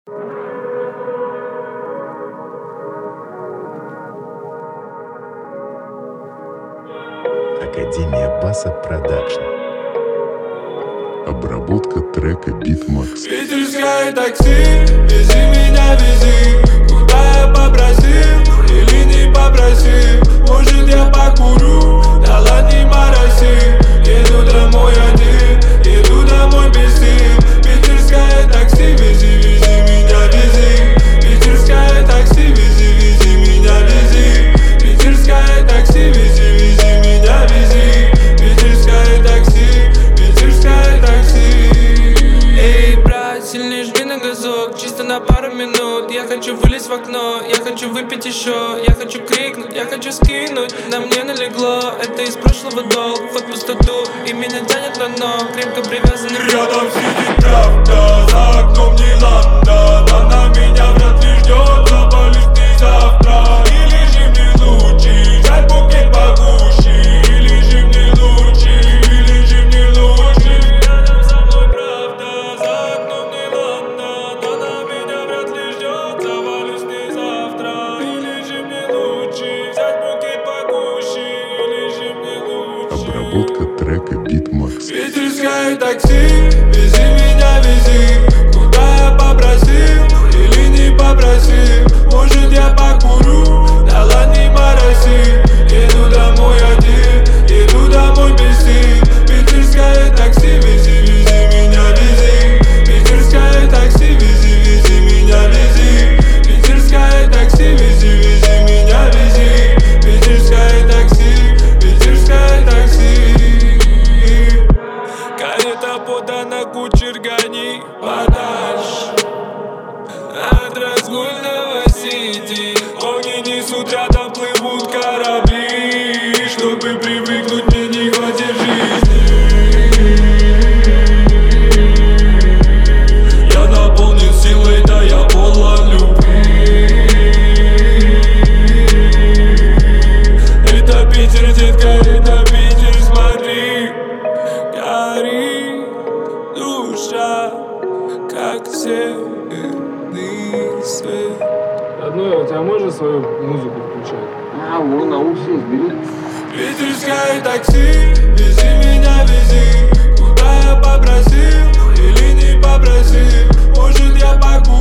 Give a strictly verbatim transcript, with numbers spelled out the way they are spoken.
Академия Баса Продакшн. Обработка трека Beatmax. Питерское такси, вези меня, вези. Куда я попросил или не попросил? Может я покурю, да ладно не мороси. Еду домой один, еду домой без сил. Питерское такси, вези, вези меня, вези. Питерское такси, вези, вези меня, вези. Питерское такси, вези, вези меня, вези. Питерское такси, питерское такси. Эй, брат, сильнее жми на газок, чисто на пару минут. Я хочу вылезть в окно, я хочу выпить еще. Я хочу крикнуть, я хочу скинуть. На мне налегло, это из прошлого долг. Вход в пустоту, и меня тянет на дно. Крепко привязан рядом сидит правда. За окном не ладно, она меня вряд ли ждет. Завалишь ты завтра, или же мне лучше взять букет погуще. Или же мне лучше, или же мне лучше. Рядом со мной правда, за окном не ладно, она меня вряд ли ждет. Завалюсь ты завтра, или же мне лучше взять букет погуще. Или же мне лучше. Обработка трека Beatmax. Питерское такси, вези меня, вези. Куда я попросил или не попросил? Может я покурю, да ладно не мороси. Еду домой один, еду домой без сил. Питерское такси, вези, вези меня, вези. Питерское такси, вези, вези меня, вези. Питерское такси, вези, вези меня, вези. Питерское такси, питерское такси. Карета подана, кучер гони подальше от разгульного сити. Огни несут, рядом плывут корабли. Чтобы привыкнуть, мне не хватит жизни. Я наполнен силой, да я полон любви. Это Питер, детка, это Питер, смотри. Горит душа, как северный свет. Родной, у тебя можно свою музыку включать? А, вон наушник бери. Питерское такси, вези меня, вези. Куда я попросил или не попросил? Может я покурю.